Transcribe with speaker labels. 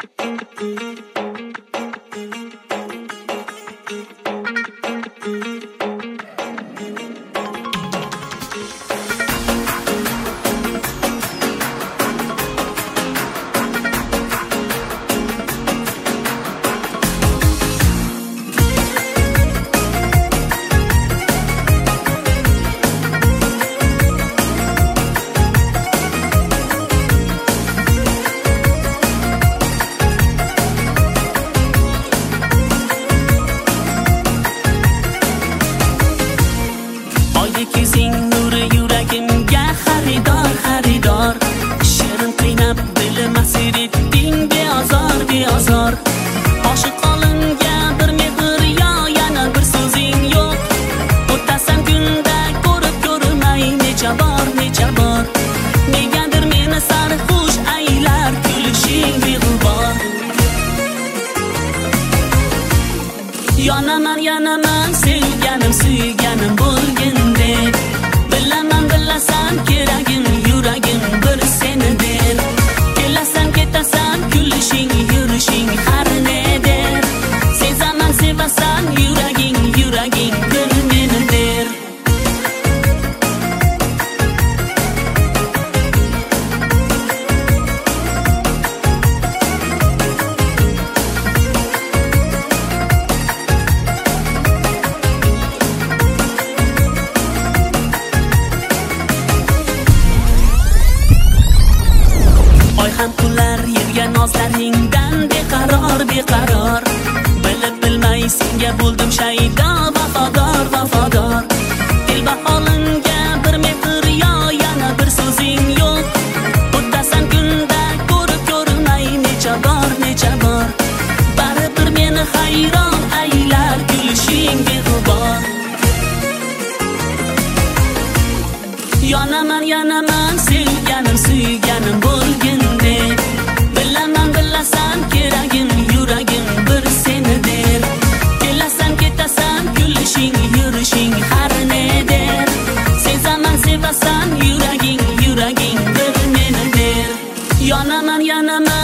Speaker 1: Yonaman sevganim suyganim bo'lgindek bilasan keragim yuragim bir senidir kelasan ketasan kulishing yurishing har nedir sezaman sevasan yuraging bir menidir nozlaringdan beqaror bilib bilmay senga bo'ldim shaydo vafodor dilbaholimga bir mehr yo yana bir so'zing yo'q o'tasan kunda ko'rmay necha bor baribir meni hayron aylar kulishing beg'ubor yonaman sevganim suyganim bo'lgindek bilasan keragim yuragim bir senidir kelasan ketasan kulishing yurishing har nedir sezaman sevasan yuraging bir menidir yonaman